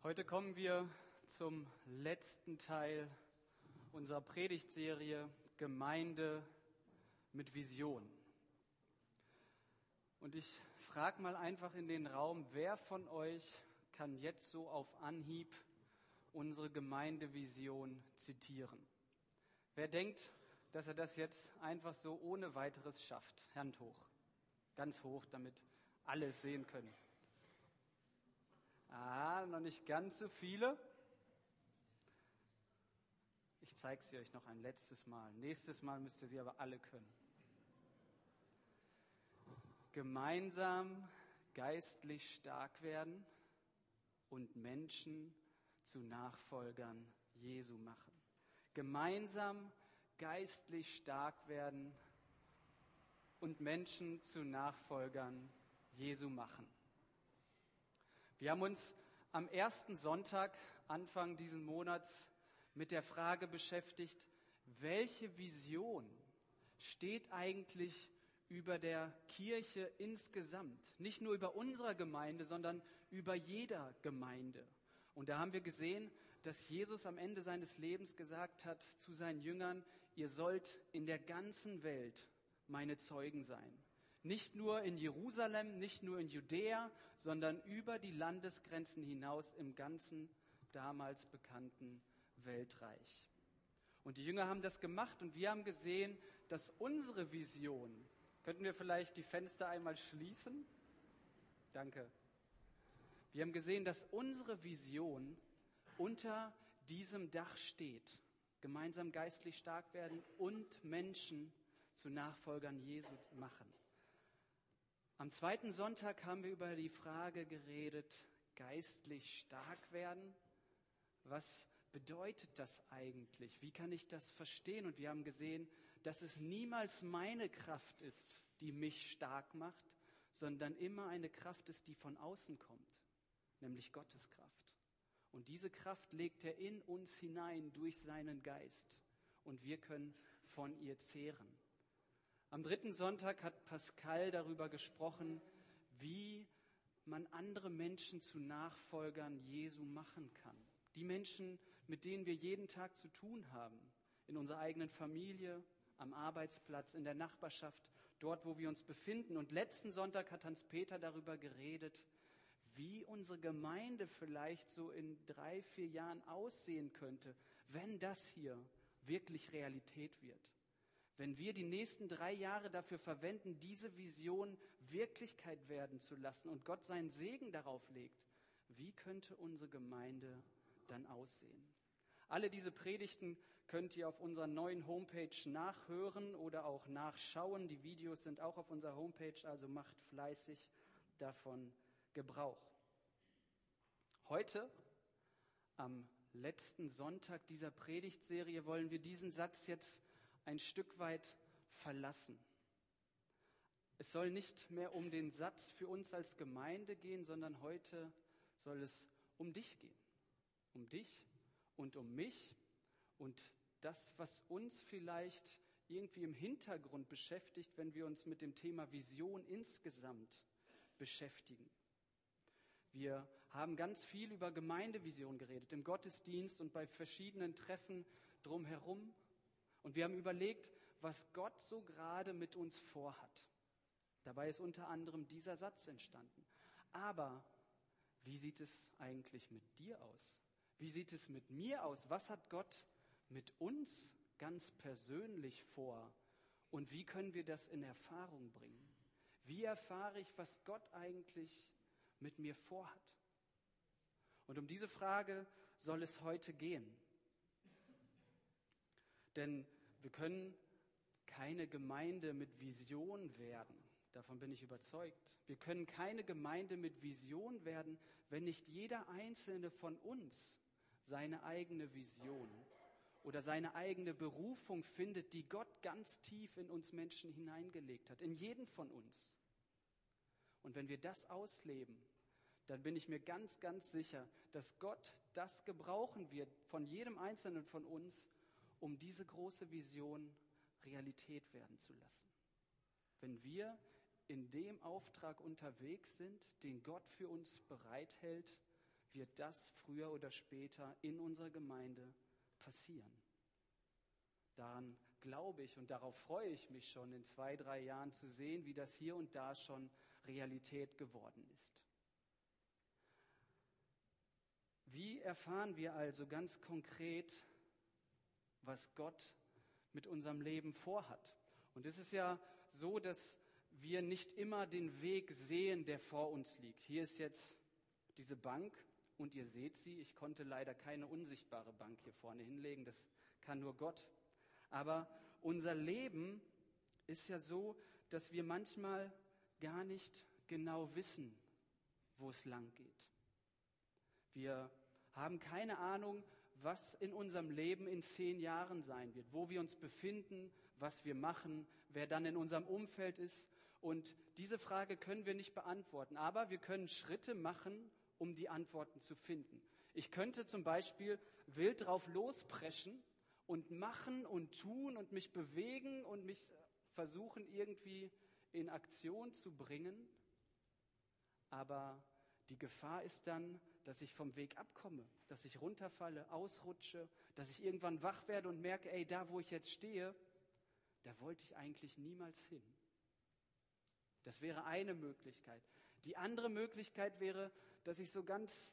Heute kommen wir zum letzten Teil unserer Predigtserie Gemeinde mit Vision. Und ich frage mal einfach in den Raum, wer von euch kann jetzt so auf Anhieb unsere Gemeindevision zitieren? Wer denkt, dass er das jetzt einfach so ohne weiteres schafft? Hand hoch, ganz hoch, damit alle es sehen können. Noch nicht ganz so viele. Ich zeige sie euch noch ein letztes Mal. Nächstes Mal müsst ihr sie aber alle können. Gemeinsam geistlich stark werden und Menschen zu Nachfolgern Jesu machen. Gemeinsam geistlich stark werden und Menschen zu Nachfolgern Jesu machen. Wir haben uns am ersten Sonntag, Anfang diesen Monats, mit der Frage beschäftigt, welche Vision steht eigentlich über der Kirche insgesamt? Nicht nur über unserer Gemeinde, sondern über jeder Gemeinde. Und da haben wir gesehen, dass Jesus am Ende seines Lebens gesagt hat zu seinen Jüngern, ihr sollt in der ganzen Welt meine Zeugen sein. Nicht nur in Jerusalem, nicht nur in Judäa, sondern über die Landesgrenzen hinaus im ganzen damals bekannten Weltreich. Und die Jünger haben das gemacht und wir haben gesehen, dass unsere Vision, könnten wir vielleicht die Fenster einmal schließen? Danke. Wir haben gesehen, dass unsere Vision unter diesem Dach steht. Gemeinsam geistlich stark werden und Menschen zu Nachfolgern Jesu machen. Am zweiten Sonntag haben wir über die Frage geredet, geistlich stark werden. Was bedeutet das eigentlich? Wie kann ich das verstehen? Und wir haben gesehen, dass es niemals meine Kraft ist, die mich stark macht, sondern immer eine Kraft ist, die von außen kommt, nämlich Gottes Kraft. Und diese Kraft legt er in uns hinein durch seinen Geist und wir können von ihr zehren. Am dritten Sonntag hat Pascal darüber gesprochen, wie man andere Menschen zu Nachfolgern Jesu machen kann. Die Menschen, mit denen wir jeden Tag zu tun haben, in unserer eigenen Familie, am Arbeitsplatz, in der Nachbarschaft, dort, wo wir uns befinden. Und letzten Sonntag hat Hans-Peter darüber geredet, wie unsere Gemeinde vielleicht so in 3-4 Jahren aussehen könnte, wenn das hier wirklich Realität wird. Wenn wir die nächsten 3 Jahre dafür verwenden, diese Vision Wirklichkeit werden zu lassen und Gott seinen Segen darauf legt, wie könnte unsere Gemeinde dann aussehen? Alle diese Predigten könnt ihr auf unserer neuen Homepage nachhören oder auch nachschauen. Die Videos sind auch auf unserer Homepage, also macht fleißig davon Gebrauch. Heute, am letzten Sonntag dieser Predigtserie, wollen wir diesen Satz jetzt ein Stück weit verlassen. Es soll nicht mehr um den Satz für uns als Gemeinde gehen, sondern heute soll es um dich gehen. Um dich und um mich und das, was uns vielleicht irgendwie im Hintergrund beschäftigt, wenn wir uns mit dem Thema Vision insgesamt beschäftigen. Wir haben ganz viel über Gemeindevision geredet, im Gottesdienst und bei verschiedenen Treffen drumherum. Und wir haben überlegt, was Gott so gerade mit uns vorhat. Dabei ist unter anderem dieser Satz entstanden. Aber wie sieht es eigentlich mit dir aus? Wie sieht es mit mir aus? Was hat Gott mit uns ganz persönlich vor? Und wie können wir das in Erfahrung bringen? Wie erfahre ich, was Gott eigentlich mit mir vorhat? Und um diese Frage soll es heute gehen. Denn wir können keine Gemeinde mit Vision werden. Davon bin ich überzeugt. Wir können keine Gemeinde mit Vision werden, wenn nicht jeder Einzelne von uns seine eigene Vision oder seine eigene Berufung findet, die Gott ganz tief in uns Menschen hineingelegt hat, in jeden von uns. Und wenn wir das ausleben, dann bin ich mir ganz, ganz sicher, dass Gott das gebrauchen wird von jedem Einzelnen von uns, um diese große Vision Realität werden zu lassen. Wenn wir in dem Auftrag unterwegs sind, den Gott für uns bereithält, wird das früher oder später in unserer Gemeinde passieren. Daran glaube ich und darauf freue ich mich schon in 2, 3 Jahren zu sehen, wie das hier und da schon Realität geworden ist. Wie erfahren wir also ganz konkret, was Gott mit unserem Leben vorhat? Und es ist ja so, dass wir nicht immer den Weg sehen, der vor uns liegt. Hier ist jetzt diese Bank und ihr seht sie. Ich konnte leider keine unsichtbare Bank hier vorne hinlegen, das kann nur Gott. Aber unser Leben ist ja so, dass wir manchmal gar nicht genau wissen, wo es lang geht. Wir haben keine Ahnung, was in unserem Leben in 10 Jahren sein wird, wo wir uns befinden, was wir machen, wer dann in unserem Umfeld ist. Und diese Frage können wir nicht beantworten, aber wir können Schritte machen, um die Antworten zu finden. Ich könnte zum Beispiel wild drauf lospreschen und machen und tun und mich bewegen und mich versuchen irgendwie in Aktion zu bringen. Aber die Gefahr ist dann, dass ich vom Weg abkomme, dass ich runterfalle, ausrutsche, dass ich irgendwann wach werde und merke, ey, da wo ich jetzt stehe, da wollte ich eigentlich niemals hin. Das wäre eine Möglichkeit. Die andere Möglichkeit wäre, dass ich so ganz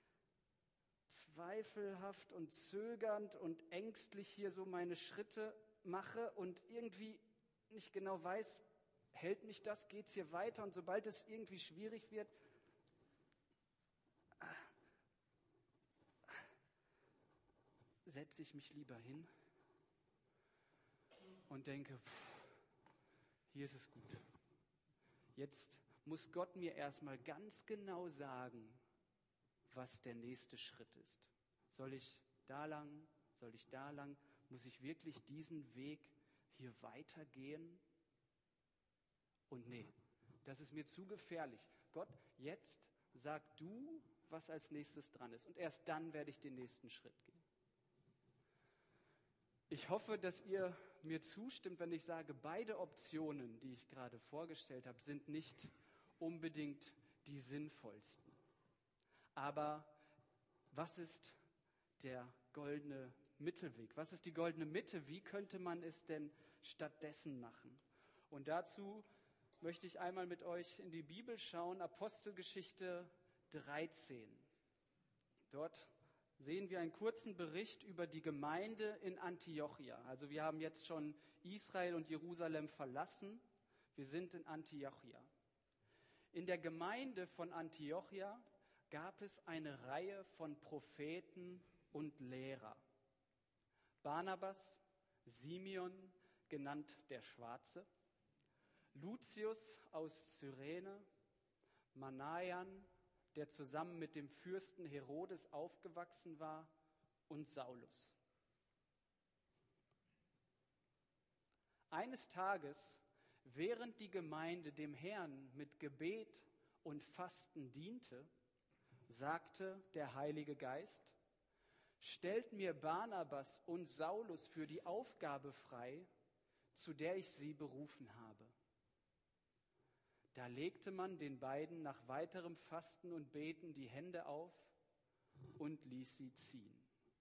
zweifelhaft und zögernd und ängstlich hier so meine Schritte mache und irgendwie nicht genau weiß, hält mich das, geht es hier weiter? Und sobald es irgendwie schwierig wird, setze ich mich lieber hin und denke, hier ist es gut. Jetzt muss Gott mir erstmal ganz genau sagen, was der nächste Schritt ist. Soll ich da lang? Soll ich da lang? Muss ich wirklich diesen Weg hier weitergehen? Und nee, das ist mir zu gefährlich. Gott, jetzt sag du, was als nächstes dran ist. Und erst dann werde ich den nächsten Schritt gehen. Ich hoffe, dass ihr mir zustimmt, wenn ich sage, beide Optionen, die ich gerade vorgestellt habe, sind nicht unbedingt die sinnvollsten. Aber was ist der goldene Mittelweg? Was ist die goldene Mitte? Wie könnte man es denn stattdessen machen? Und dazu möchte ich einmal mit euch in die Bibel schauen, Apostelgeschichte 13. Dort sehen wir einen kurzen Bericht über die Gemeinde in Antiochia. Also wir haben jetzt schon Israel und Jerusalem verlassen. Wir sind in Antiochia. In der Gemeinde von Antiochia gab es eine Reihe von Propheten und Lehrer. Barnabas, Simeon, genannt der Schwarze, Lucius aus Cyrene, Manaen, der zusammen mit dem Fürsten Herodes aufgewachsen war, und Saulus. Eines Tages, während die Gemeinde dem Herrn mit Gebet und Fasten diente, sagte der Heilige Geist: Stellt mir Barnabas und Saulus für die Aufgabe frei, zu der ich sie berufen habe. Da legte man den beiden nach weiterem Fasten und Beten die Hände auf und ließ sie ziehen.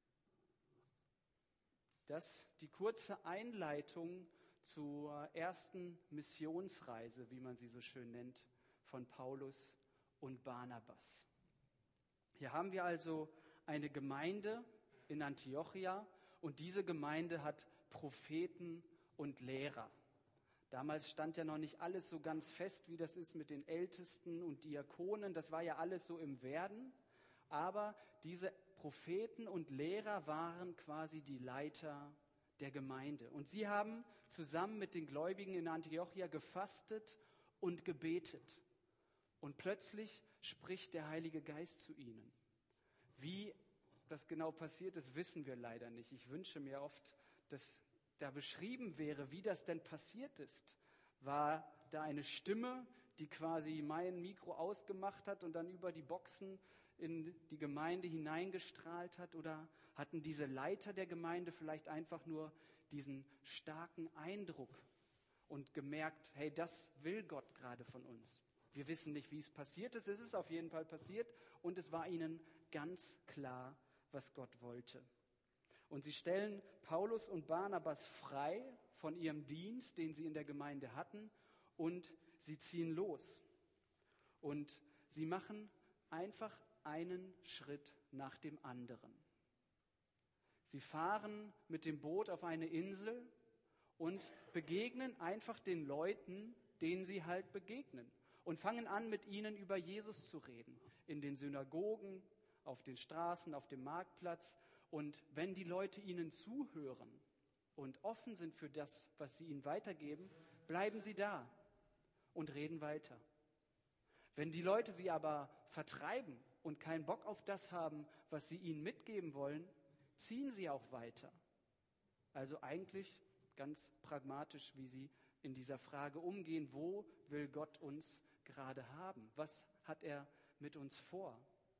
Das die kurze Einleitung zur ersten Missionsreise, wie man sie so schön nennt, von Paulus und Barnabas. Hier haben wir also eine Gemeinde in Antiochia und diese Gemeinde hat Propheten und Lehrer. Damals stand ja noch nicht alles so ganz fest, wie das ist mit den Ältesten und Diakonen. Das war ja alles so im Werden. Aber diese Propheten und Lehrer waren quasi die Leiter der Gemeinde. Und sie haben zusammen mit den Gläubigen in Antiochia gefastet und gebetet. Und plötzlich spricht der Heilige Geist zu ihnen. Wie das genau passiert ist, wissen wir leider nicht. Ich wünsche mir oft, dass da beschrieben wäre, wie das denn passiert ist. War da eine Stimme, die quasi mein Mikro ausgemacht hat und dann über die Boxen in die Gemeinde hineingestrahlt hat? Oder hatten diese Leiter der Gemeinde vielleicht einfach nur diesen starken Eindruck und gemerkt, hey, das will Gott gerade von uns? Wir wissen nicht, wie es passiert ist. Es ist auf jeden Fall passiert und es war ihnen ganz klar, was Gott wollte. Und sie stellen Paulus und Barnabas frei von ihrem Dienst, den sie in der Gemeinde hatten, und sie ziehen los. Und sie machen einfach einen Schritt nach dem anderen. Sie fahren mit dem Boot auf eine Insel und begegnen einfach den Leuten, denen sie halt begegnen. Und fangen an, mit ihnen über Jesus zu reden. In den Synagogen, auf den Straßen, auf dem Marktplatz. Und wenn die Leute ihnen zuhören und offen sind für das, was sie ihnen weitergeben, bleiben sie da und reden weiter. Wenn die Leute sie aber vertreiben und keinen Bock auf das haben, was sie ihnen mitgeben wollen, ziehen sie auch weiter. Also eigentlich ganz pragmatisch, wie sie in dieser Frage umgehen, wo will Gott uns gerade haben? Was hat er mit uns vor?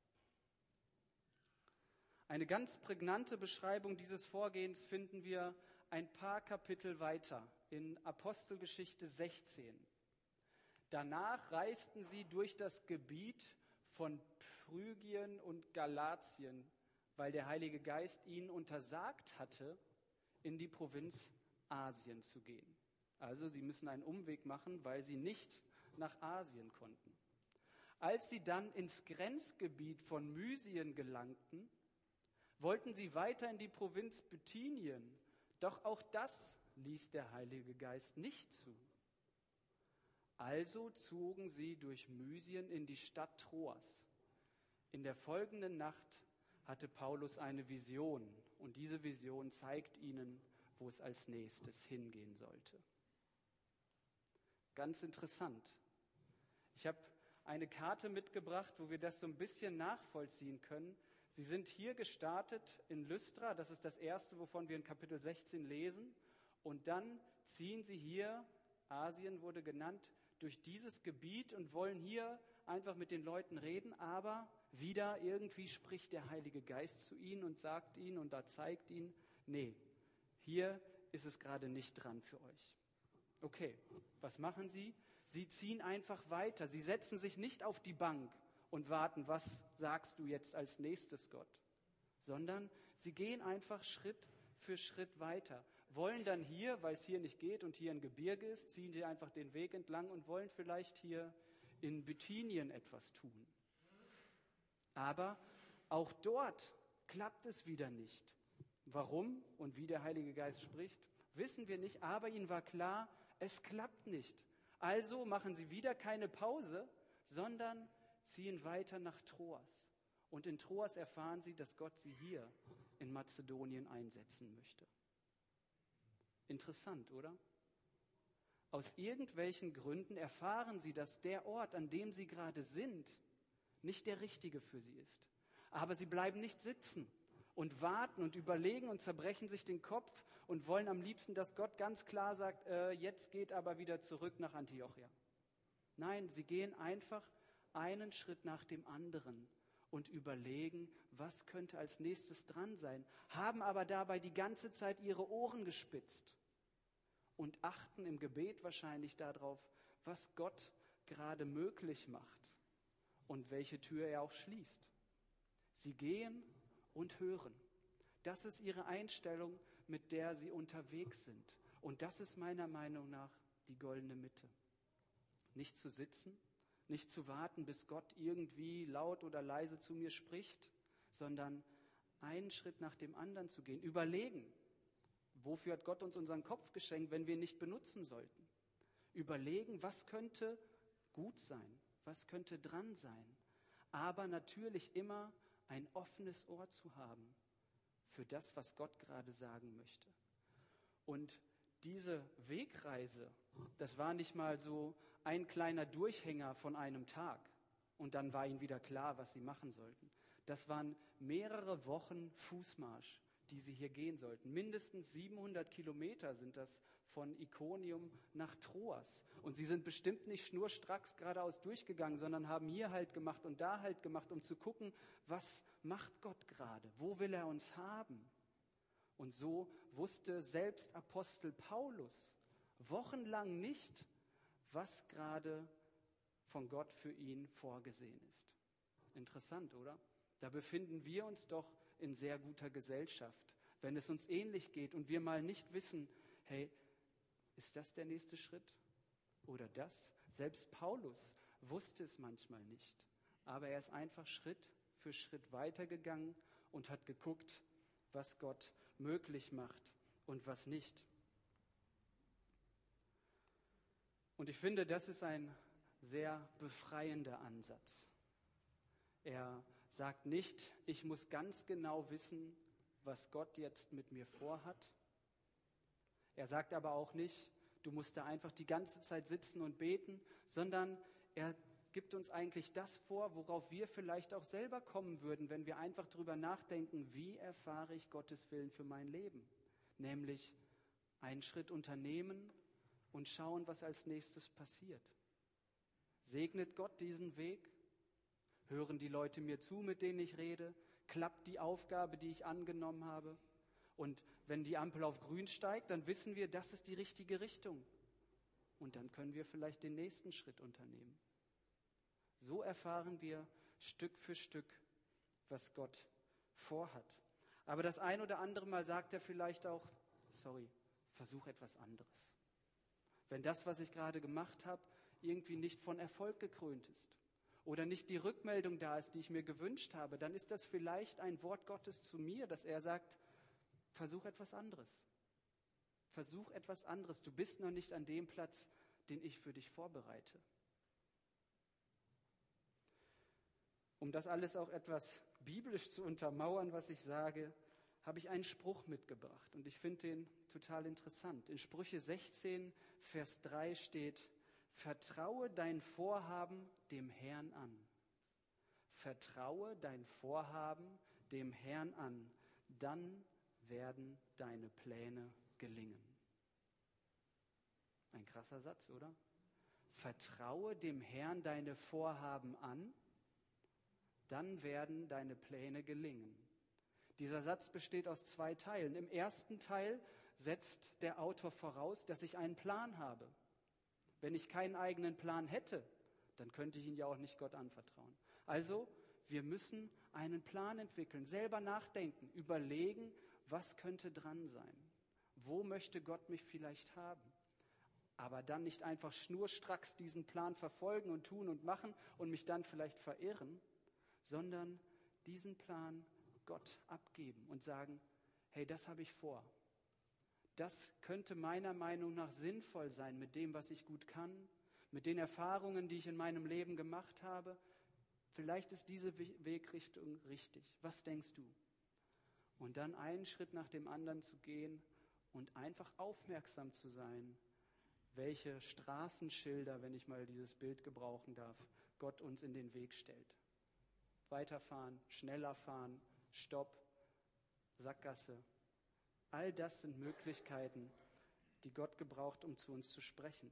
Eine ganz prägnante Beschreibung dieses Vorgehens finden wir ein paar Kapitel weiter in Apostelgeschichte 16. Danach reisten sie durch das Gebiet von Phrygien und Galatien, weil der Heilige Geist ihnen untersagt hatte, in die Provinz Asien zu gehen. Also sie müssen einen Umweg machen, weil sie nicht nach Asien konnten. Als sie dann ins Grenzgebiet von Mysien gelangten, wollten sie weiter in die Provinz Bithynien, doch auch das ließ der Heilige Geist nicht zu. Also zogen sie durch Mysien in die Stadt Troas. In der folgenden Nacht hatte Paulus eine Vision und diese Vision zeigt ihnen, wo es als nächstes hingehen sollte. Ganz interessant. Ich habe eine Karte mitgebracht, wo wir das so ein bisschen nachvollziehen können. Sie sind hier gestartet in Lystra, das ist das erste, wovon wir in Kapitel 16 lesen. Und dann ziehen sie hier, Asien wurde genannt, durch dieses Gebiet und wollen hier einfach mit den Leuten reden, aber wieder irgendwie spricht der Heilige Geist zu ihnen und sagt ihnen und da zeigt ihnen, nee, hier ist es gerade nicht dran für euch. Okay, was machen sie? Sie ziehen einfach weiter. Sie setzen sich nicht auf die Bank und warten, was sagst du jetzt als nächstes, Gott? Sondern sie gehen einfach Schritt für Schritt weiter. Wollen dann hier, weil es hier nicht geht und hier ein Gebirge ist, ziehen sie einfach den Weg entlang und wollen vielleicht hier in Bithynien etwas tun. Aber auch dort klappt es wieder nicht. Warum und wie der Heilige Geist spricht, wissen wir nicht, aber ihnen war klar, es klappt nicht. Also machen sie wieder keine Pause, sondern ziehen weiter nach Troas. Und in Troas erfahren sie, dass Gott sie hier in Mazedonien einsetzen möchte. Interessant, oder? Aus irgendwelchen Gründen erfahren sie, dass der Ort, an dem sie gerade sind, nicht der richtige für sie ist. Aber sie bleiben nicht sitzen und warten und überlegen und zerbrechen sich den Kopf und wollen am liebsten, dass Gott ganz klar sagt, jetzt geht aber wieder zurück nach Antiochia. Nein, sie gehen einfach einen Schritt nach dem anderen und überlegen, was könnte als nächstes dran sein, haben aber dabei die ganze Zeit ihre Ohren gespitzt und achten im Gebet wahrscheinlich darauf, was Gott gerade möglich macht und welche Tür er auch schließt. Sie gehen und hören. Das ist ihre Einstellung, mit der sie unterwegs sind. Und das ist meiner Meinung nach die goldene Mitte. Nicht zu sitzen, nicht zu warten, bis Gott irgendwie laut oder leise zu mir spricht, sondern einen Schritt nach dem anderen zu gehen. Überlegen, wofür hat Gott uns unseren Kopf geschenkt, wenn wir ihn nicht benutzen sollten? Überlegen, was könnte gut sein, was könnte dran sein. Aber natürlich immer ein offenes Ohr zu haben für das, was Gott gerade sagen möchte. Und diese Wegreise, das war nicht mal so ein kleiner Durchhänger von einem Tag und dann war ihnen wieder klar, was sie machen sollten. Das waren mehrere Wochen Fußmarsch, die sie hier gehen sollten. Mindestens 700 Kilometer sind das von Ikonium nach Troas. Und sie sind bestimmt nicht schnurstracks geradeaus durchgegangen, sondern haben hier Halt gemacht und da Halt gemacht, um zu gucken, was macht Gott gerade? Wo will er uns haben? Und so wusste selbst Apostel Paulus wochenlang nicht, was gerade von Gott für ihn vorgesehen ist. Interessant, oder? Da befinden wir uns doch in sehr guter Gesellschaft. Wenn es uns ähnlich geht und wir mal nicht wissen, hey, ist das der nächste Schritt oder das? Selbst Paulus wusste es manchmal nicht, aber er ist einfach Schritt für Schritt weitergegangen und hat geguckt, was Gott möglich macht und was nicht. Und ich finde, das ist ein sehr befreiender Ansatz. Er sagt nicht, ich muss ganz genau wissen, was Gott jetzt mit mir vorhat. Er sagt aber auch nicht, du musst da einfach die ganze Zeit sitzen und beten, sondern er gibt uns eigentlich das vor, worauf wir vielleicht auch selber kommen würden, wenn wir einfach drüber nachdenken, wie erfahre ich Gottes Willen für mein Leben? Nämlich einen Schritt unternehmen und schauen, was als nächstes passiert. Segnet Gott diesen Weg? Hören die Leute mir zu, mit denen ich rede? Klappt die Aufgabe, die ich angenommen habe? Und wenn die Ampel auf grün steigt, dann wissen wir, das ist die richtige Richtung. Und dann können wir vielleicht den nächsten Schritt unternehmen. So erfahren wir Stück für Stück, was Gott vorhat. Aber das ein oder andere Mal sagt er vielleicht auch, versuch etwas anderes. Wenn das, was ich gerade gemacht habe, irgendwie nicht von Erfolg gekrönt ist oder nicht die Rückmeldung da ist, die ich mir gewünscht habe, dann ist das vielleicht ein Wort Gottes zu mir, dass er sagt, versuch etwas anderes. Versuch etwas anderes. Du bist noch nicht an dem Platz, den ich für dich vorbereite. Um das alles auch etwas biblisch zu untermauern, was ich sage, habe ich einen Spruch mitgebracht und ich finde den total interessant. In Sprüche 16, Vers 3 steht, vertraue dein Vorhaben dem Herrn an. Vertraue dein Vorhaben dem Herrn an, dann werden deine Pläne gelingen. Ein krasser Satz, oder? Vertraue dem Herrn deine Vorhaben an, dann werden deine Pläne gelingen. Dieser Satz besteht aus 2 Teilen. Im ersten Teil setzt der Autor voraus, dass ich einen Plan habe. Wenn ich keinen eigenen Plan hätte, dann könnte ich ihn ja auch nicht Gott anvertrauen. Also, wir müssen einen Plan entwickeln, selber nachdenken, überlegen, was könnte dran sein? Wo möchte Gott mich vielleicht haben? Aber dann nicht einfach schnurstracks diesen Plan verfolgen und tun und machen und mich dann vielleicht verirren, sondern diesen Plan Gott abgeben und sagen, hey, das habe ich vor. Das könnte meiner Meinung nach sinnvoll sein mit dem, was ich gut kann, mit den Erfahrungen, die ich in meinem Leben gemacht habe. Vielleicht ist diese Wegrichtung richtig. Was denkst du? Und dann einen Schritt nach dem anderen zu gehen und einfach aufmerksam zu sein, welche Straßenschilder, wenn ich mal dieses Bild gebrauchen darf, Gott uns in den Weg stellt. Weiterfahren, schneller fahren, Stopp, Sackgasse. All das sind Möglichkeiten, die Gott gebraucht, um zu uns zu sprechen.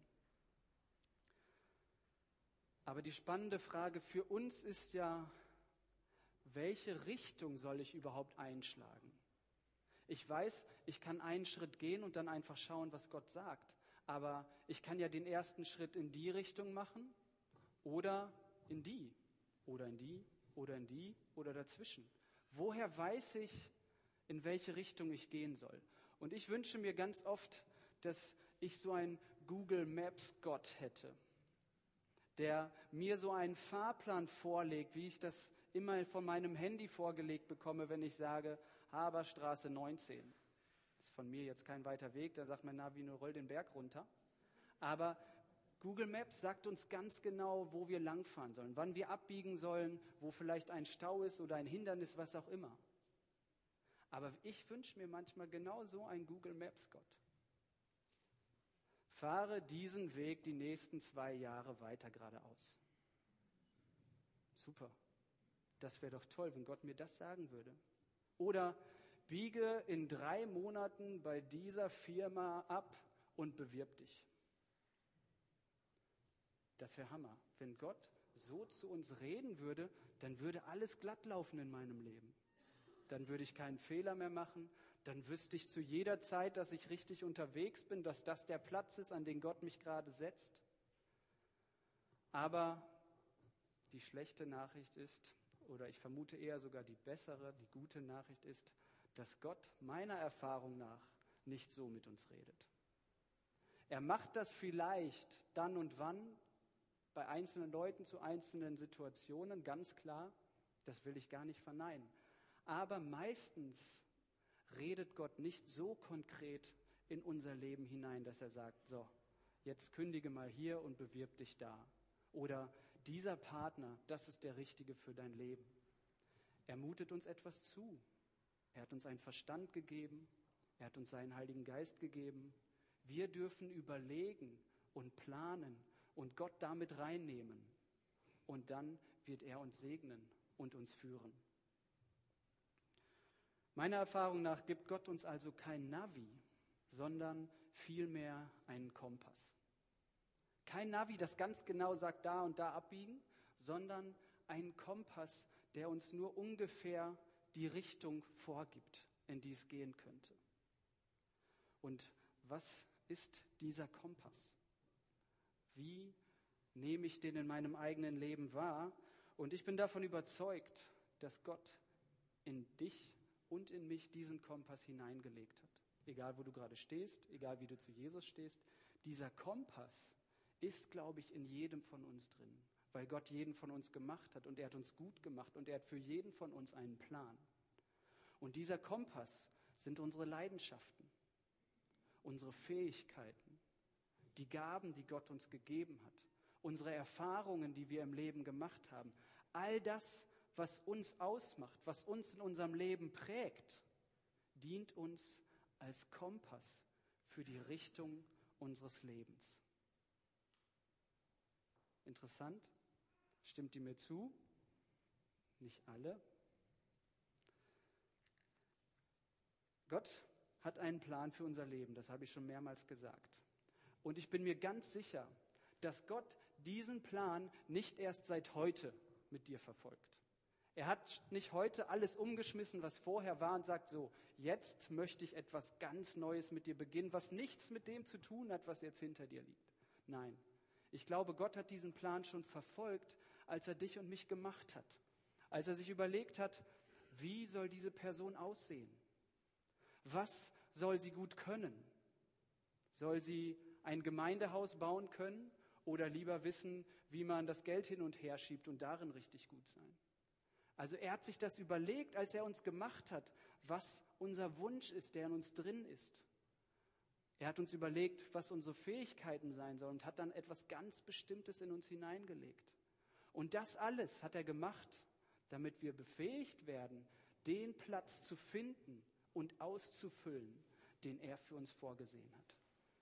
Aber die spannende Frage für uns ist ja, welche Richtung soll ich überhaupt einschlagen? Ich weiß, ich kann einen Schritt gehen und dann einfach schauen, was Gott sagt. Aber ich kann ja den ersten Schritt in die Richtung machen oder in die oder in die oder in die oder dazwischen. Woher weiß ich, in welche Richtung ich gehen soll? Und ich wünsche mir ganz oft, dass ich so einen Google Maps Gott hätte, der mir so einen Fahrplan vorlegt, wie ich das immer von meinem Handy vorgelegt bekomme, wenn ich sage, Haberstraße 19. Das ist von mir jetzt kein weiter Weg, da sagt mein Navi nur, roll den Berg runter. Aber Google Maps sagt uns ganz genau, wo wir langfahren sollen, wann wir abbiegen sollen, wo vielleicht ein Stau ist oder ein Hindernis, was auch immer. Aber ich wünsche mir manchmal genau so einen Google Maps Gott. Fahre diesen Weg die nächsten 2 Jahre weiter geradeaus. Super. Das wäre doch toll, wenn Gott mir das sagen würde. Oder biege in 3 Monaten bei dieser Firma ab und bewirb dich. Das wäre Hammer. Wenn Gott so zu uns reden würde, dann würde alles glatt laufen in meinem Leben. Dann würde ich keinen Fehler mehr machen. Dann wüsste ich zu jeder Zeit, dass ich richtig unterwegs bin, dass das der Platz ist, an den Gott mich gerade setzt. Aber die schlechte Nachricht ist, oder ich vermute eher sogar die bessere, die gute Nachricht ist, dass Gott meiner Erfahrung nach nicht so mit uns redet. Er macht das vielleicht dann und wann bei einzelnen Leuten zu einzelnen Situationen, ganz klar, das will ich gar nicht verneinen. Aber meistens redet Gott nicht so konkret in unser Leben hinein, dass er sagt, so, jetzt kündige mal hier und bewirb dich da. Oder dieser Partner, das ist der Richtige für dein Leben. Er mutet uns etwas zu. Er hat uns einen Verstand gegeben. Er hat uns seinen Heiligen Geist gegeben. Wir dürfen überlegen und planen und Gott damit reinnehmen. Und dann wird er uns segnen und uns führen. Meiner Erfahrung nach gibt Gott uns also kein Navi, sondern vielmehr einen Kompass. Kein Navi, das ganz genau sagt, da und da abbiegen, sondern einen Kompass, der uns nur ungefähr die Richtung vorgibt, in die es gehen könnte. Und was ist dieser Kompass? Wie nehme ich den in meinem eigenen Leben wahr? Und ich bin davon überzeugt, dass Gott in dich und in mich diesen Kompass hineingelegt hat. Egal, wo du gerade stehst, egal, wie du zu Jesus stehst, dieser Kompass ist, glaube ich, in jedem von uns drin, weil Gott jeden von uns gemacht hat und er hat uns gut gemacht und er hat für jeden von uns einen Plan. Und dieser Kompass sind unsere Leidenschaften, unsere Fähigkeiten, die Gaben, die Gott uns gegeben hat, unsere Erfahrungen, die wir im Leben gemacht haben. All das, was uns ausmacht, was uns in unserem Leben prägt, dient uns als Kompass für die Richtung unseres Lebens. Interessant? Stimmt ihr mir zu? Nicht alle. Gott hat einen Plan für unser Leben, das habe ich schon mehrmals gesagt. Und ich bin mir ganz sicher, dass Gott diesen Plan nicht erst seit heute mit dir verfolgt. Er hat nicht heute alles umgeschmissen, was vorher war und sagt so, jetzt möchte ich etwas ganz Neues mit dir beginnen, was nichts mit dem zu tun hat, was jetzt hinter dir liegt. Nein, ich glaube, Gott hat diesen Plan schon verfolgt, als er dich und mich gemacht hat. Als er sich überlegt hat, wie soll diese Person aussehen? Was soll sie gut können? Soll sie ein Gemeindehaus bauen können oder lieber wissen, wie man das Geld hin und her schiebt und darin richtig gut sein? Also er hat sich das überlegt, als er uns gemacht hat, was unser Wunsch ist, der in uns drin ist. Er hat uns überlegt, was unsere Fähigkeiten sein sollen und hat dann etwas ganz Bestimmtes in uns hineingelegt. Und das alles hat er gemacht, damit wir befähigt werden, den Platz zu finden und auszufüllen, den er für uns vorgesehen hat.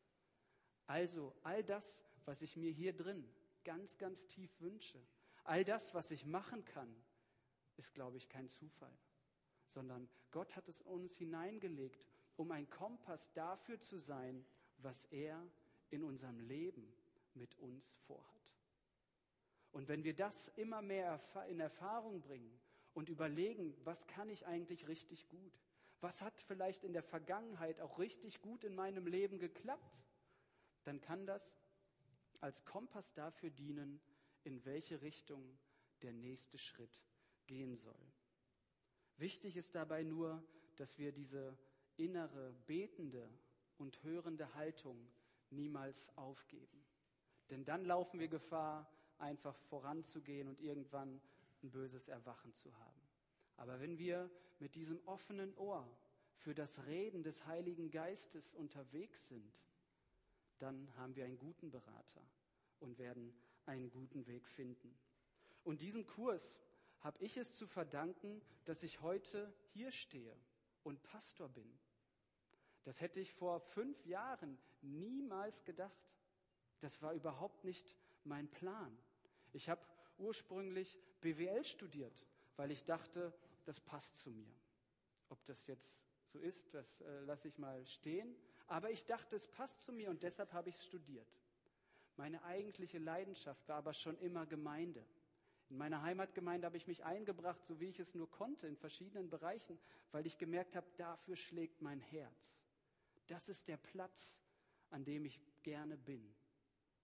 Also all das, was ich mir hier drin ganz, ganz tief wünsche, all das, was ich machen kann, ist, glaube ich, kein Zufall, sondern Gott hat es uns hineingelegt, um ein Kompass dafür zu sein, was er in unserem Leben mit uns vorhat. Und wenn wir das immer mehr in Erfahrung bringen und überlegen, was kann ich eigentlich richtig gut? Was hat vielleicht in der Vergangenheit auch richtig gut in meinem Leben geklappt? Dann kann das als Kompass dafür dienen, in welche Richtung der nächste Schritt gehen soll. Wichtig ist dabei nur, dass wir diese innere, betende und hörende Haltung niemals aufgeben. Denn dann laufen wir Gefahr, einfach voranzugehen und irgendwann ein böses Erwachen zu haben. Aber wenn wir mit diesem offenen Ohr für das Reden des Heiligen Geistes unterwegs sind, dann haben wir einen guten Berater und werden einen guten Weg finden. Und diesem Kurs habe ich es zu verdanken, dass ich heute hier stehe und Pastor bin. Das hätte ich vor 5 Jahren niemals gedacht. Das war überhaupt nicht mein Plan. Ich habe ursprünglich BWL studiert, weil ich dachte, das passt zu mir. Ob das jetzt so ist, das lasse ich mal stehen. Aber ich dachte, es passt zu mir und deshalb habe ich es studiert. Meine eigentliche Leidenschaft war aber schon immer Gemeinde. In meiner Heimatgemeinde habe ich mich eingebracht, so wie ich es nur konnte, in verschiedenen Bereichen, weil ich gemerkt habe, dafür schlägt mein Herz. Das ist der Platz, an dem ich gerne bin.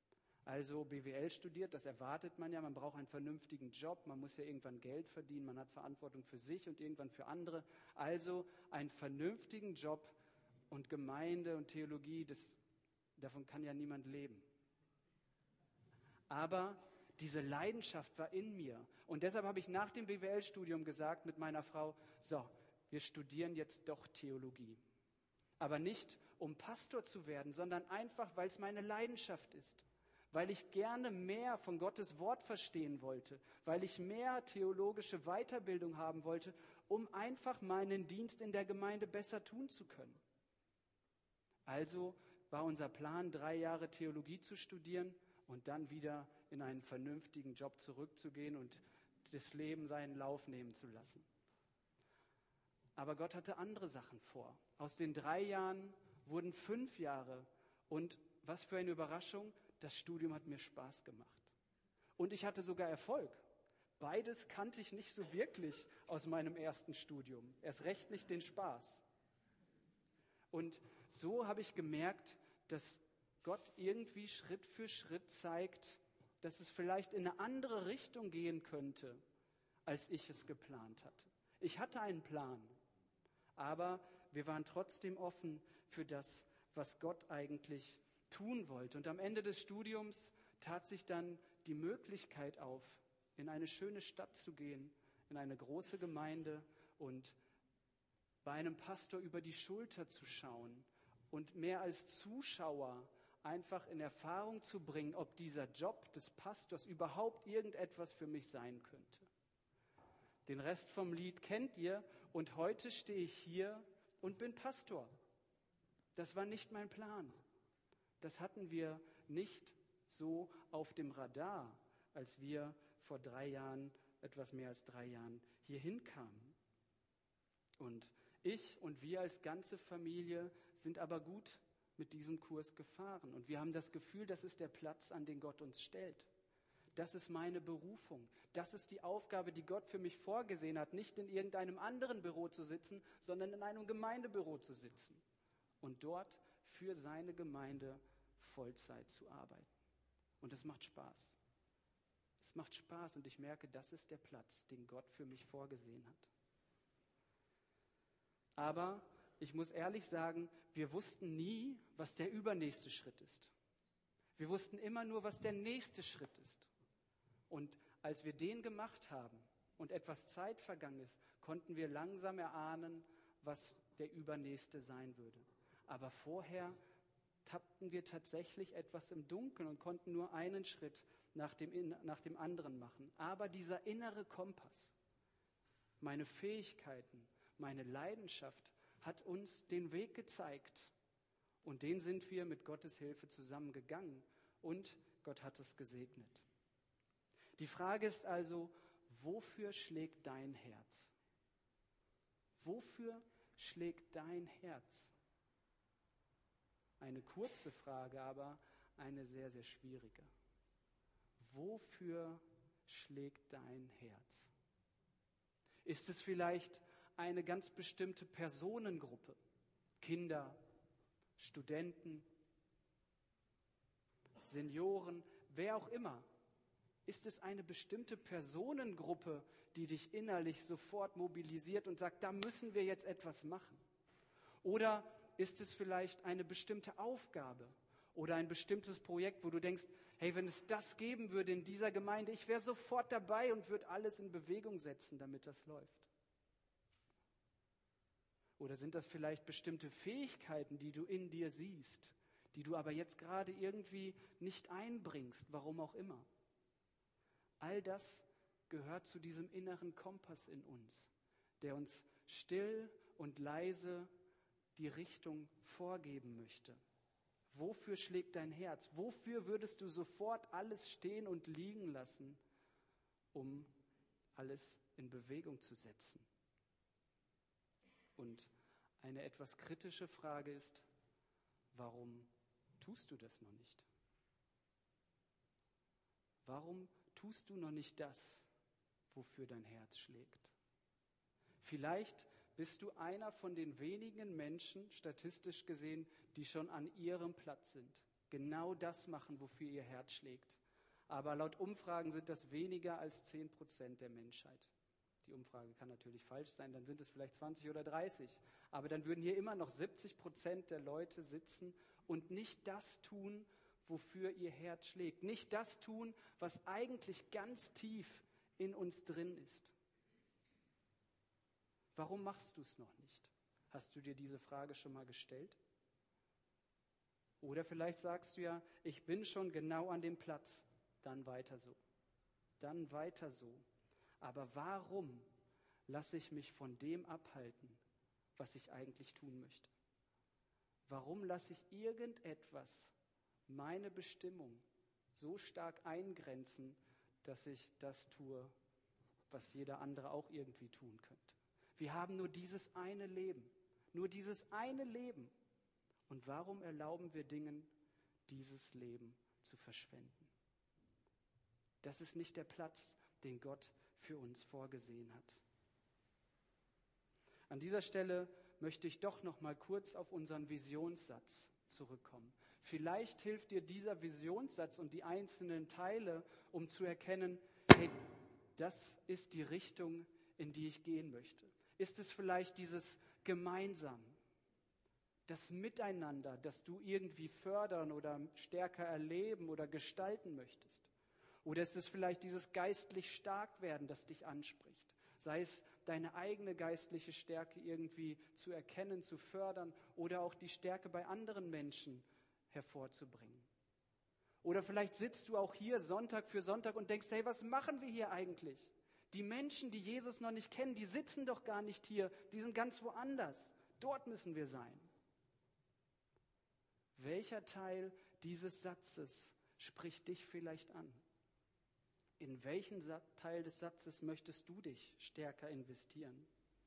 Also BWL studiert, das erwartet man ja, man braucht einen vernünftigen Job, man muss ja irgendwann Geld verdienen, man hat Verantwortung für sich und irgendwann für andere. Also einen vernünftigen Job und Gemeinde und Theologie, davon kann ja niemand leben. Aber diese Leidenschaft war in mir. Und deshalb habe ich nach dem BWL-Studium gesagt mit meiner Frau, so, wir studieren jetzt doch Theologie. Aber nicht, um Pastor zu werden, sondern einfach, weil es meine Leidenschaft ist. Weil ich gerne mehr von Gottes Wort verstehen wollte. Weil ich mehr theologische Weiterbildung haben wollte, um einfach meinen Dienst in der Gemeinde besser tun zu können. Also war unser Plan, 3 Jahre Theologie zu studieren und dann wieder in einen vernünftigen Job zurückzugehen und das Leben seinen Lauf nehmen zu lassen. Aber Gott hatte andere Sachen vor. Aus den 3 Jahren wurden 5 Jahre. Und was für eine Überraschung, das Studium hat mir Spaß gemacht. Und ich hatte sogar Erfolg. Beides kannte ich nicht so wirklich aus meinem ersten Studium. Erst recht nicht den Spaß. Und so habe ich gemerkt, dass Gott irgendwie Schritt für Schritt zeigt, dass es vielleicht in eine andere Richtung gehen könnte, als ich es geplant hatte. Ich hatte einen Plan, aber wir waren trotzdem offen für das, was Gott eigentlich tun wollte. Und am Ende des Studiums tat sich dann die Möglichkeit auf, in eine schöne Stadt zu gehen, in eine große Gemeinde und bei einem Pastor über die Schulter zu schauen und mehr als Zuschauer einfach in Erfahrung zu bringen, ob dieser Job des Pastors überhaupt irgendetwas für mich sein könnte. Den Rest vom Lied kennt ihr und heute stehe ich hier und bin Pastor. Das war nicht mein Plan. Das hatten wir nicht so auf dem Radar, als wir vor 3 Jahren, etwas mehr als 3 Jahren, hier hinkamen. Und ich und wir als ganze Familie sind aber gut mit diesem Kurs gefahren. Und wir haben das Gefühl, das ist der Platz, an den Gott uns stellt. Das ist meine Berufung. Das ist die Aufgabe, die Gott für mich vorgesehen hat, nicht in irgendeinem anderen Büro zu sitzen, sondern in einem Gemeindebüro zu sitzen und dort für seine Gemeinde Vollzeit zu arbeiten. Und es macht Spaß. Es macht Spaß und ich merke, das ist der Platz, den Gott für mich vorgesehen hat. Aber ich muss ehrlich sagen, wir wussten nie, was der übernächste Schritt ist. Wir wussten immer nur, was der nächste Schritt ist. Und als wir den gemacht haben und etwas Zeit vergangen ist, konnten wir langsam erahnen, was der übernächste sein würde. Aber vorher tappten wir tatsächlich etwas im Dunkeln und konnten nur einen Schritt nach dem anderen machen. Aber dieser innere Kompass, meine Fähigkeiten, meine Leidenschaft hat uns den Weg gezeigt. Und den sind wir mit Gottes Hilfe zusammengegangen. Und Gott hat es gesegnet. Die Frage ist also, wofür schlägt dein Herz? Wofür schlägt dein Herz? Eine kurze Frage, aber eine sehr, sehr schwierige. Wofür schlägt dein Herz? Ist es vielleicht eine ganz bestimmte Personengruppe? Kinder, Studenten, Senioren, wer auch immer. Ist es eine bestimmte Personengruppe, die dich innerlich sofort mobilisiert und sagt, da müssen wir jetzt etwas machen? Oder ist es vielleicht eine bestimmte Aufgabe oder ein bestimmtes Projekt, wo du denkst, hey, wenn es das geben würde in dieser Gemeinde, ich wäre sofort dabei und würde alles in Bewegung setzen, damit das läuft? Oder sind das vielleicht bestimmte Fähigkeiten, die du in dir siehst, die du aber jetzt gerade irgendwie nicht einbringst, warum auch immer? All das gehört zu diesem inneren Kompass in uns, der uns still und leise die Richtung vorgeben möchte. Wofür schlägt dein Herz? Wofür würdest du sofort alles stehen und liegen lassen, um alles in Bewegung zu setzen? Und eine etwas kritische Frage ist, warum tust du das noch nicht? Warum tust du noch nicht das, wofür dein Herz schlägt? Vielleicht bist du einer von den wenigen Menschen, statistisch gesehen, die schon an ihrem Platz sind, genau das machen, wofür ihr Herz schlägt. Aber laut Umfragen sind das weniger als 10% der Menschheit. Die Umfrage kann natürlich falsch sein, dann sind es vielleicht 20 oder 30. Aber dann würden hier immer noch 70% der Leute sitzen und nicht das tun, wofür ihr Herz schlägt. Nicht das tun, was eigentlich ganz tief in uns drin ist. Warum machst du es noch nicht? Hast du dir diese Frage schon mal gestellt? Oder vielleicht sagst du ja, ich bin schon genau an dem Platz, dann weiter so. Dann weiter so. Aber warum lasse ich mich von dem abhalten, was ich eigentlich tun möchte? Warum lasse ich irgendetwas, meine Bestimmung, so stark eingrenzen, dass ich das tue, was jeder andere auch irgendwie tun könnte? Wir haben nur dieses eine Leben. Nur dieses eine Leben. Und warum erlauben wir Dingen, dieses Leben zu verschwenden? Das ist nicht der Platz, den Gott für uns vorgesehen hat. An dieser Stelle möchte ich doch noch mal kurz auf unseren Visionssatz zurückkommen. Vielleicht hilft dir dieser Visionssatz und die einzelnen Teile, um zu erkennen, hey, das ist die Richtung, in die ich gehen möchte. Ist es vielleicht dieses Gemeinsam, das Miteinander, das du irgendwie fördern oder stärker erleben oder gestalten möchtest? Oder ist es vielleicht dieses geistlich stark werden, das dich anspricht? Sei es deine eigene geistliche Stärke irgendwie zu erkennen, zu fördern oder auch die Stärke bei anderen Menschen hervorzubringen. Oder vielleicht sitzt du auch hier Sonntag für Sonntag und denkst, hey, was machen wir hier eigentlich? Die Menschen, die Jesus noch nicht kennen, die sitzen doch gar nicht hier, die sind ganz woanders. Dort müssen wir sein. Welcher Teil dieses Satzes spricht dich vielleicht an? In welchen Teil des Satzes möchtest du dich stärker investieren?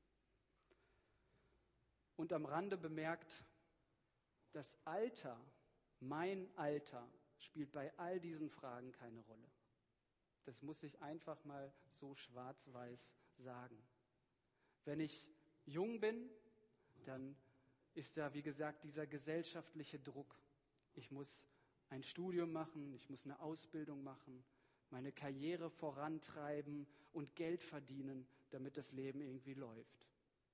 Und am Rande bemerkt, das Alter, mein Alter, spielt bei all diesen Fragen keine Rolle. Das muss ich einfach mal so schwarz-weiß sagen. Wenn ich jung bin, dann ist da, wie gesagt, dieser gesellschaftliche Druck. Ich muss ein Studium machen, ich muss eine Ausbildung machen, meine Karriere vorantreiben und Geld verdienen, damit das Leben irgendwie läuft.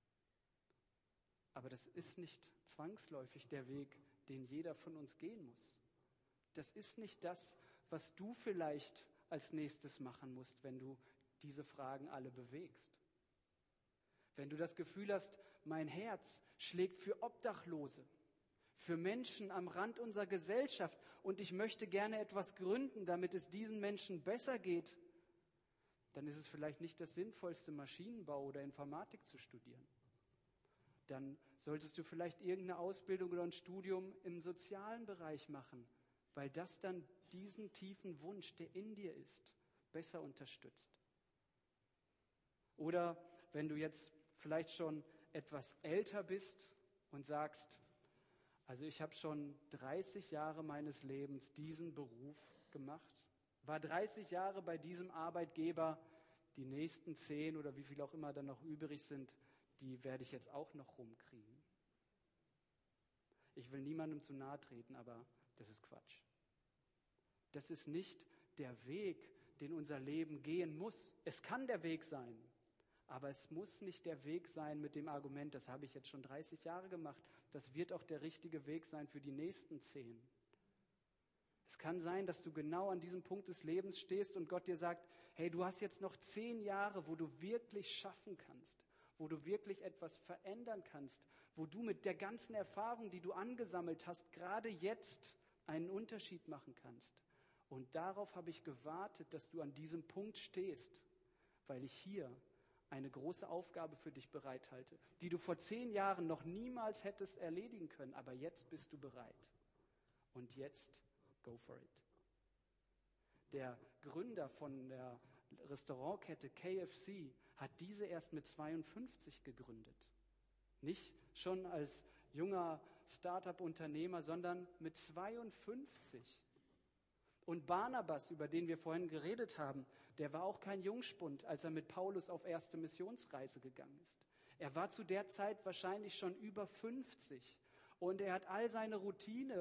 Aber das ist nicht zwangsläufig der Weg, den jeder von uns gehen muss. Das ist nicht das, was du vielleicht als nächstes machen musst, wenn du diese Fragen alle bewegst. Wenn du das Gefühl hast, mein Herz schlägt für Obdachlose, für Menschen am Rand unserer Gesellschaft und ich möchte gerne etwas gründen, damit es diesen Menschen besser geht, dann ist es vielleicht nicht das Sinnvollste, Maschinenbau oder Informatik zu studieren. Dann solltest du vielleicht irgendeine Ausbildung oder ein Studium im sozialen Bereich machen, weil das dann diesen tiefen Wunsch, der in dir ist, besser unterstützt. Oder wenn du jetzt vielleicht schon etwas älter bist und sagst, also ich habe schon 30 Jahre meines Lebens diesen Beruf gemacht, war 30 Jahre bei diesem Arbeitgeber, die nächsten 10 oder wie viel auch immer dann noch übrig sind, die werde ich jetzt auch noch rumkriegen. Ich will niemandem zu nahe treten, aber das ist Quatsch. Das ist nicht der Weg, den unser Leben gehen muss. Es kann der Weg sein, aber es muss nicht der Weg sein mit dem Argument, das habe ich jetzt schon 30 Jahre gemacht, das wird auch der richtige Weg sein für die nächsten 10. Es kann sein, dass du genau an diesem Punkt des Lebens stehst und Gott dir sagt, hey, du hast jetzt noch 10 Jahre, wo du wirklich schaffen kannst, wo du wirklich etwas verändern kannst, wo du mit der ganzen Erfahrung, die du angesammelt hast, gerade jetzt einen Unterschied machen kannst. Und darauf habe ich gewartet, dass du an diesem Punkt stehst, weil ich hier eine große Aufgabe für dich bereithalte, die du vor 10 Jahren noch niemals hättest erledigen können, aber jetzt bist du bereit. Und jetzt, go for it. Der Gründer von der Restaurantkette KFC hat diese erst mit 52 gegründet. Nicht schon als junger Start-up-Unternehmer, sondern mit 52. Und Barnabas, über den wir vorhin geredet haben, der war auch kein Jungspund, als er mit Paulus auf erste Missionsreise gegangen ist. Er war zu der Zeit wahrscheinlich schon über 50 und er hat all seine Routine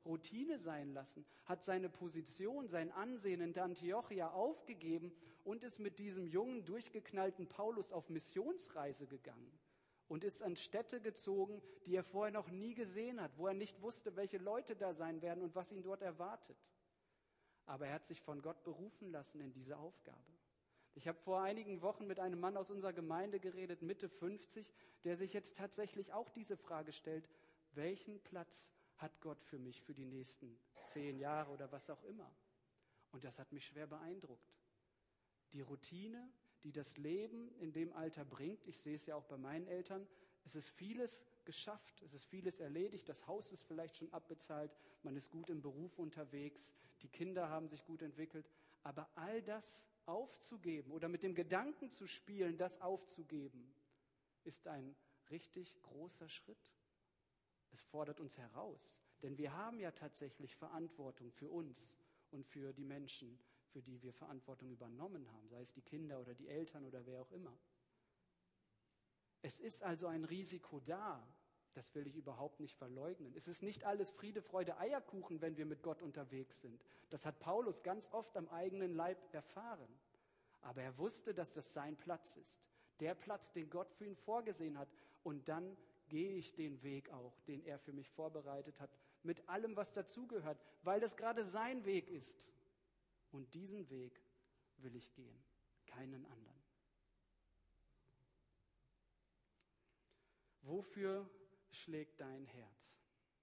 Routine sein lassen, hat seine Position, sein Ansehen in Antiochia aufgegeben und ist mit diesem jungen, durchgeknallten Paulus auf Missionsreise gegangen und ist an Städte gezogen, die er vorher noch nie gesehen hat, wo er nicht wusste, welche Leute da sein werden und was ihn dort erwartet. Aber er hat sich von Gott berufen lassen in diese Aufgabe. Ich habe vor einigen Wochen mit einem Mann aus unserer Gemeinde geredet, Mitte 50, der sich jetzt tatsächlich auch diese Frage stellt: Welchen Platz hat Gott für mich für die nächsten 10 Jahre oder was auch immer? Und das hat mich schwer beeindruckt. Die Routine, die das Leben in dem Alter bringt, ich sehe es ja auch bei meinen Eltern, es ist vieles geschafft, es ist vieles erledigt, das Haus ist vielleicht schon abbezahlt, man ist gut im Beruf unterwegs, die Kinder haben sich gut entwickelt, aber all das aufzugeben oder mit dem Gedanken zu spielen, das aufzugeben, ist ein richtig großer Schritt. Es fordert uns heraus, denn wir haben ja tatsächlich Verantwortung für uns und für die Menschen, für die wir Verantwortung übernommen haben, sei es die Kinder oder die Eltern oder wer auch immer. Es ist also ein Risiko da, das will ich überhaupt nicht verleugnen. Es ist nicht alles Friede, Freude, Eierkuchen, wenn wir mit Gott unterwegs sind. Das hat Paulus ganz oft am eigenen Leib erfahren. Aber er wusste, dass das sein Platz ist. Der Platz, den Gott für ihn vorgesehen hat. Und dann gehe ich den Weg auch, den er für mich vorbereitet hat, mit allem, was dazugehört, weil das gerade sein Weg ist. Und diesen Weg will ich gehen, keinen anderen. Wofür schlägt dein Herz?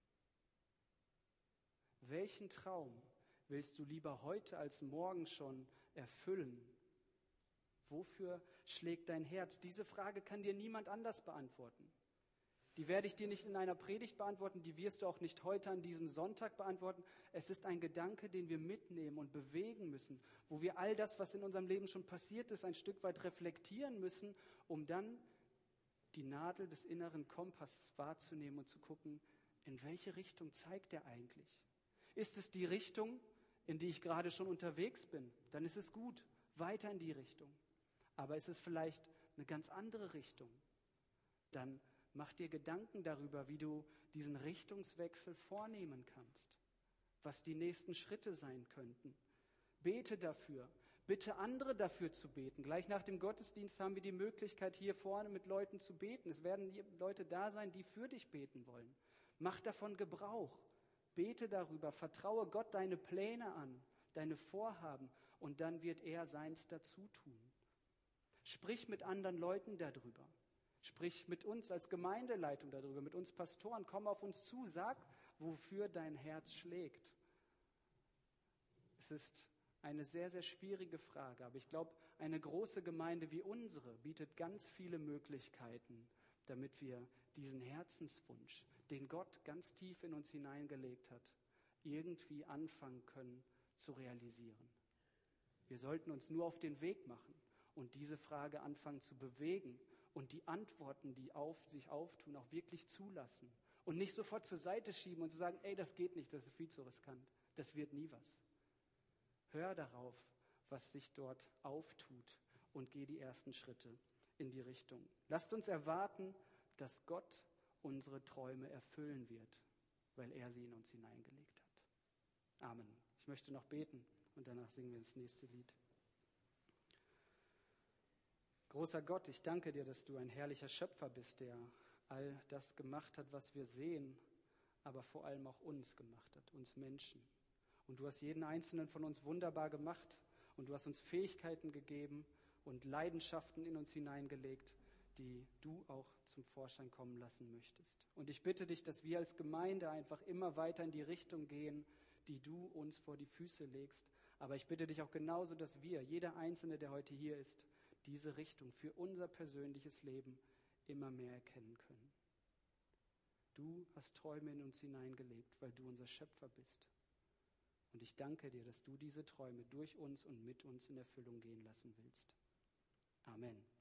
Welchen Traum willst du lieber heute als morgen schon erfüllen? Wofür schlägt dein Herz? Diese Frage kann dir niemand anders beantworten. Die werde ich dir nicht in einer Predigt beantworten, die wirst du auch nicht heute an diesem Sonntag beantworten. Es ist ein Gedanke, den wir mitnehmen und bewegen müssen, wo wir all das, was in unserem Leben schon passiert ist, ein Stück weit reflektieren müssen, um dann die Nadel des inneren Kompasses wahrzunehmen und zu gucken, in welche Richtung zeigt er eigentlich? Ist es die Richtung, in die ich gerade schon unterwegs bin? Dann ist es gut, weiter in die Richtung. Aber ist es vielleicht eine ganz andere Richtung? Dann mach dir Gedanken darüber, wie du diesen Richtungswechsel vornehmen kannst, was die nächsten Schritte sein könnten. Bete dafür. Bitte andere dafür zu beten. Gleich nach dem Gottesdienst haben wir die Möglichkeit, hier vorne mit Leuten zu beten. Es werden Leute da sein, die für dich beten wollen. Mach davon Gebrauch. Bete darüber. Vertraue Gott deine Pläne an, deine Vorhaben, und dann wird er seins dazu tun. Sprich mit anderen Leuten darüber. Sprich mit uns als Gemeindeleitung darüber, mit uns Pastoren. Komm auf uns zu, sag, wofür dein Herz schlägt. Es ist eine sehr, sehr schwierige Frage, aber ich glaube, eine große Gemeinde wie unsere bietet ganz viele Möglichkeiten, damit wir diesen Herzenswunsch, den Gott ganz tief in uns hineingelegt hat, irgendwie anfangen können zu realisieren. Wir sollten uns nur auf den Weg machen und diese Frage anfangen zu bewegen und die Antworten, die sich auftun, auch wirklich zulassen und nicht sofort zur Seite schieben und zu sagen, ey, das geht nicht, das ist viel zu riskant, das wird nie was. Hör darauf, was sich dort auftut und geh die ersten Schritte in die Richtung. Lasst uns erwarten, dass Gott unsere Träume erfüllen wird, weil er sie in uns hineingelegt hat. Amen. Ich möchte noch beten und danach singen wir das nächste Lied. Großer Gott, ich danke dir, dass du ein herrlicher Schöpfer bist, der all das gemacht hat, was wir sehen, aber vor allem auch uns gemacht hat, uns Menschen. Und du hast jeden einzelnen von uns wunderbar gemacht und du hast uns Fähigkeiten gegeben und Leidenschaften in uns hineingelegt, die du auch zum Vorschein kommen lassen möchtest. Und ich bitte dich, dass wir als Gemeinde einfach immer weiter in die Richtung gehen, die du uns vor die Füße legst. Aber ich bitte dich auch genauso, dass wir, jeder Einzelne, der heute hier ist, diese Richtung für unser persönliches Leben immer mehr erkennen können. Du hast Träume in uns hineingelegt, weil du unser Schöpfer bist. Und ich danke dir, dass du diese Träume durch uns und mit uns in Erfüllung gehen lassen willst. Amen.